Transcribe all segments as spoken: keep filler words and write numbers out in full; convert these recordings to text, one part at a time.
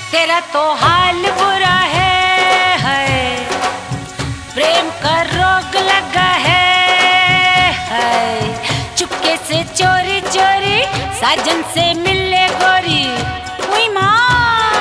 तेरा तो हाल बुरा है, है प्रेम का रोग लगा है, है चुपके से चोरी चोरी साजन से मिले गोरी। हुई माँ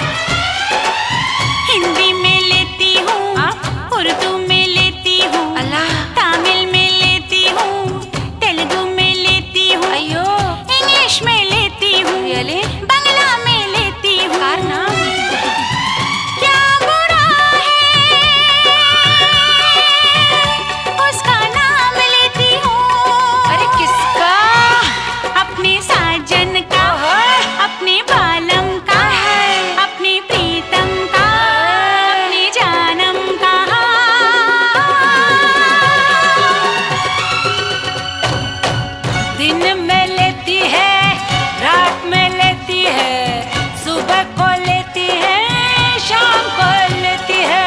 हिंदी में लेती हूँ, उर्दू में लेती हूँ, तमिल में लेती हूँ, तेलुगु में लेती हूँ, अयो इंग्लिश में लेती हूँ, रियली बंगला में लेती हूँ। कारना क्या बुरा है उसका नाम लेती हूँ। अरे किसका? अपने साजन का, अपने बालम का, अपने प्रीतम का, अपने जानम का। दिन में लेती है, रात में लेती है, सुबह को लेती है, शाम को लेती है।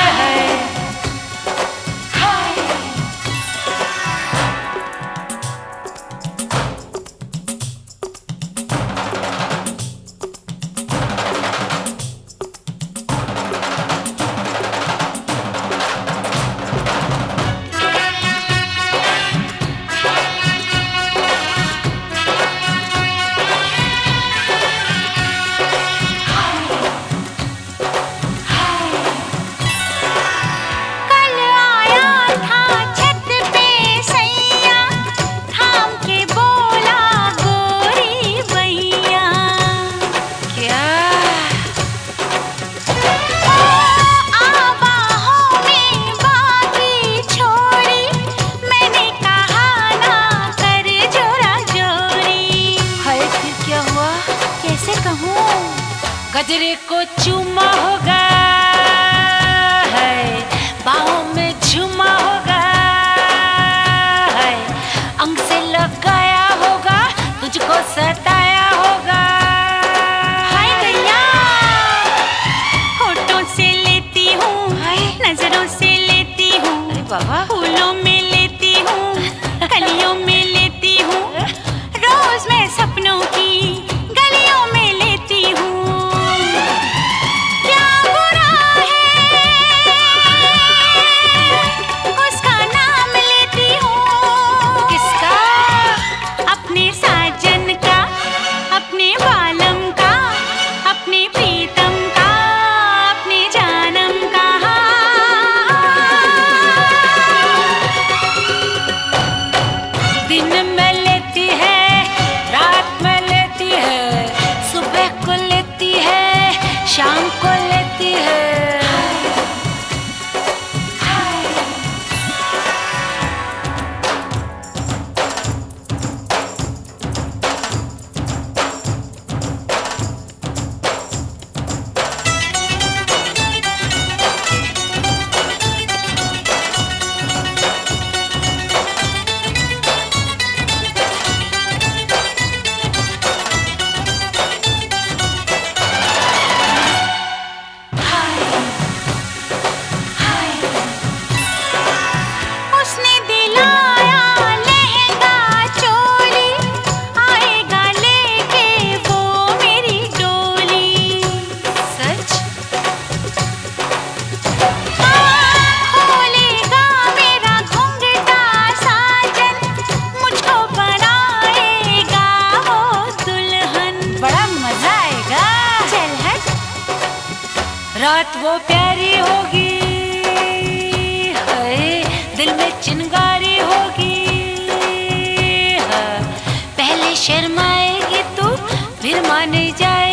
कल आया था छत पे सैया, थाम के बोला गोरी भैया। क्या? आ बाहों में बागी छोड़ी, मैंने कहा ना कर जोरा जोरी। हाय फिर क्या हुआ? कैसे कहूँ? गजरे को चूमा होगा, है बाहों में झूमा होगा, है अंग से लगाया होगा, तुझको सताया होगा। हाय गैया, होठों से लेती हूँ, नजरों से लेती हूँ, अरे बाबा फूलों में लेती हूँ, कलियों में लेती हूँ, रोज मैं सपनों की गलियों में लेती हूँ। क्या बुरा है उसका नाम लेती हूँ। किसका? अपने साजन का, अपने बालम का, अपने प्रीतम का, अपने जानम का। दिन में लेती है, रात में लेती है, सुबह को लेती है, शाम को लेती है। उसने दिलाया लहंगा चोली, आएगा लेके वो मेरी डोली। सच? खोलेगा मेरा घूंघटा साजन, मुझको बनाएगा वो दुल्हन। बड़ा मजा आएगा। चल हट। रात वो प्यारी होगी, है दिल में चिंगारी होगी, है पहले शर्माएगी तू फिर मान जाए